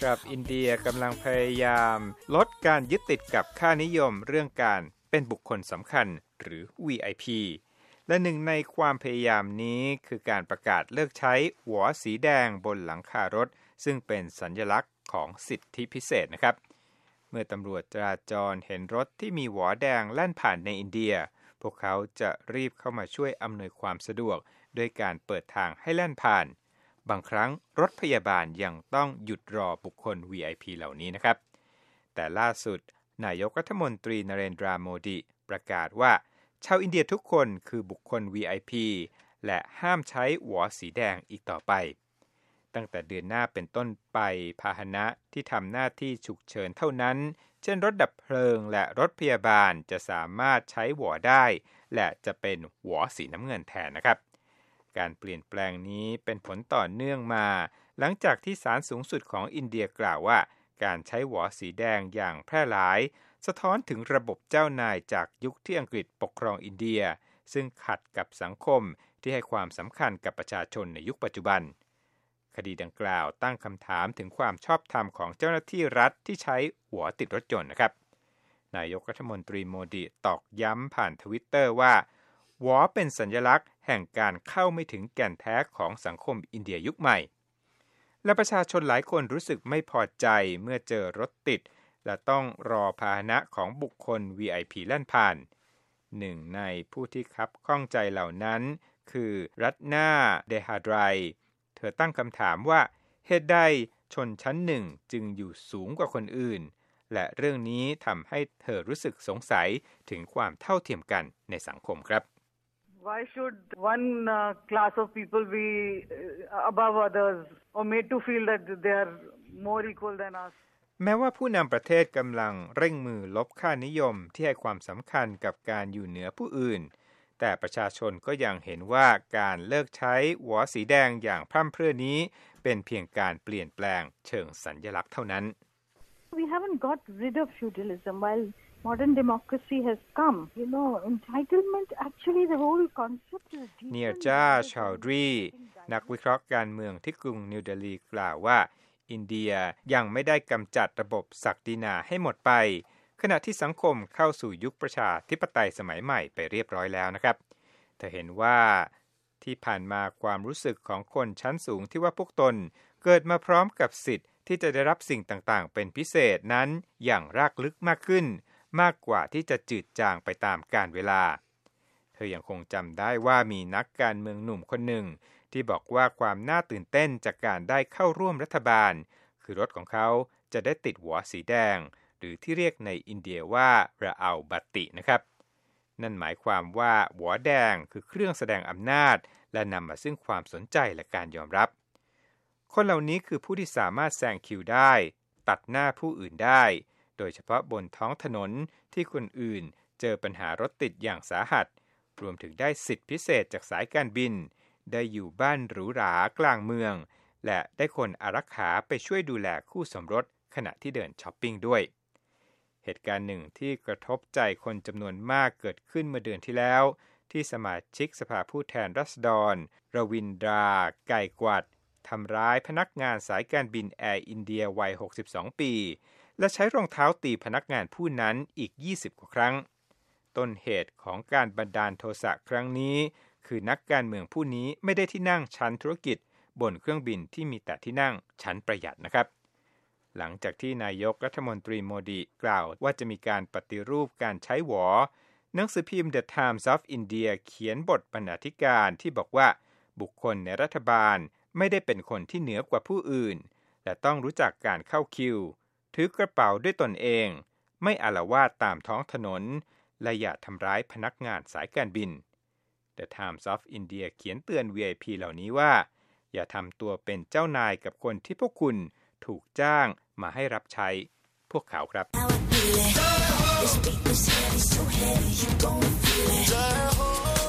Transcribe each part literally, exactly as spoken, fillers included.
ครับอินเดียกำลังพยายามลดการยึดติดกับค่านิยมเรื่องการเป็นบุคคลสำคัญหรือ วี ไอ พี และหนึ่งในความพยายามนี้คือการประกาศเลิกใช้หัวสีแดงบนหลังคารถซึ่งเป็นสัญลักษณ์ของสิทธิพิเศษนะครับเมื่อตำรวจจราจรเห็นรถที่มีหัวแดงแล่นผ่านในอินเดียพวกเขาจะรีบเข้ามาช่วยอำนวยความสะดวกด้วยการเปิดทางให้แล่นผ่านบางครั้งรถพยาบาลยังต้องหยุดรอบุคคล วี ไอ พี เหล่านี้นะครับแต่ล่าสุดนายกรัฐมนตรีนเรนทราโมดีประกาศว่าชาวอินเดียทุกคนคือบุคคล วี ไอ พี และห้ามใช้หัวสีแดงอีกต่อไปตั้งแต่เดือนหน้าเป็นต้นไปพาหนะที่ทำหน้าที่ฉุกเฉินเท่านั้นเช่นรถดับเพลิงและรถพยาบาลจะสามารถใช้หัวได้และจะเป็นหัวสีน้ำเงินแทนนะครับการเปลี่ยนแปลงนี้เป็นผลต่อเนื่องมาหลังจากที่ศาลสูงสุดของอินเดียกล่าวว่าการใช้หัวสีแดงอย่างแพร่หลายสะท้อนถึงระบบเจ้านายจากยุคที่อังกฤษปกครองอินเดียซึ่งขัดกับสังคมที่ให้ความสำคัญกับประชาชนในยุคปัจจุบันคดีดังกล่าวตั้งคำถามถึงความชอบธรรมของเจ้าหน้าที่รัฐที่ใช้หัวติดรถยนต์นะครับนายกรัฐมนตรีโมดีตอกย้ำผ่านทวิตเตอร์ว่าหัวเป็นสัญลักษณ์แห่งการเข้าไม่ถึงแก่นแท้ของสังคมอินเดียยุคใหม่และประชาชนหลายคนรู้สึกไม่พอใจเมื่อเจอรถติดและต้องรอพาหนะของบุคคล วี ไอ พี แล่นผ่านหนึ่งในผู้ที่คับข้องใจเหล่านั้นคือรัตนาเดฮาไดรเธอตั้งคำถามว่าเหตุใดชนชั้นหนึ่งจึงอยู่สูงกว่าคนอื่นและเรื่องนี้ทำให้เธอรู้สึกสงสัยถึงความเท่าเทียมกันในสังคมครับ Why should one uh, class of people be above others or made to feel that they are more equal than us แม้ว่าผู้นำประเทศกำลังเร่งมือลบค่านิยมที่ให้ความสำคัญกับการอยู่เหนือผู้อื่นแต่ประชาชนก็ยังเห็นว่าการเลิกใช้หัวสีแดงอย่างพร่ำเพรื่อนี้เป็นเพียงการเปลี่ยนแปลงเชิงสัญลักษณ์เท่านั้น We haven't got rid of feudalism while modern democracy has come. You know, entitlement actually the whole concept is เนียร์จาชาวดรีนักวิเคราะห์การเมืองที่กรุงนิวเดลีกล่าวว่าอินเดียยังไม่ได้กำจัดระบบศักดินาให้หมดไปขณะที่สังคมเข้าสู่ยุคประชาธิปไตยสมัยใหม่ไปเรียบร้อยแล้วนะครับเธอเห็นว่าที่ผ่านมาความรู้สึกของคนชั้นสูงที่ว่าพวกตนเกิดมาพร้อมกับสิทธิ์ที่จะได้รับสิ่งต่างๆเป็นพิเศษนั้นอย่างรากลึกมากขึ้นมากกว่าที่จะจืดจางไปตามกาลเวลาเธอยังคงจำได้ว่ามีนักการเมืองหนุ่มคนหนึ่งที่บอกว่าความน่าตื่นเต้นจากการได้เข้าร่วมรัฐบาลคือรถของเขาจะได้ติดหัวสีแดงหรือที่เรียกในอินเดียว่าราอัลบัตตินะครับนั่นหมายความว่าหัวแดงคือเครื่องแสดงอำนาจและนำมาซึ่งความสนใจและการยอมรับคนเหล่านี้คือผู้ที่สามารถแซงคิวได้ตัดหน้าผู้อื่นได้โดยเฉพาะบนท้องถนนที่คนอื่นเจอปัญหารถติดอย่างสาหัสรวมถึงได้สิทธิพิเศษจากสายการบินได้อยู่บ้านหรูหรากลางเมืองและได้คนอารักขาไปช่วยดูแลคู่สมรสขณะที่เดินช้อปปิ้งด้วยเหตุการณ์หนึ่งที่กระทบใจคนจำนวนมากเกิดขึ้นเมื่อเดือนที่แล้วที่สมาชิกสภาผู้แทนราษฎรรวินดราไก่กวัดทำร้ายพนักงานสายการบินแอร์อินเดียวัยหกสิบสองปีและใช้รองเท้าตีพนักงานผู้นั้นอีกยี่สิบกว่าครั้งต้นเหตุของการบันดาลโทสะครั้งนี้คือนักการเมืองผู้นี้ไม่ได้ที่นั่งชั้นธุรกิจบนเครื่องบินที่มีแต่ที่นั่งชั้นประหยัดนะครับหลังจากที่นายกรัฐมนตรีโมดีกล่าวว่าจะมีการปฏิรูปการใช้หวอหนังสือพิมพ์ The Times of India เขียนบทบรรณาธิการที่บอกว่าบุคคลในรัฐบาลไม่ได้เป็นคนที่เหนือกว่าผู้อื่นและต้องรู้จักการเข้าคิวถือกระเป๋าด้วยตนเองไม่อาละวาดตามท้องถนนและอย่าทำร้ายพนักงานสายการบิน The Times of India เขียนเตือน วี ไอ พี เหล่านี้ว่าอย่าทำตัวเป็นเจ้านายกับคนที่พวกคุณถูกจ้างมาให้รับใช้พวกเขาครับ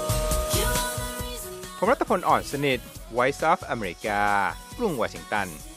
ผมรัตพล อ่อนสนิท Voice of America กรุงวอชิงตัน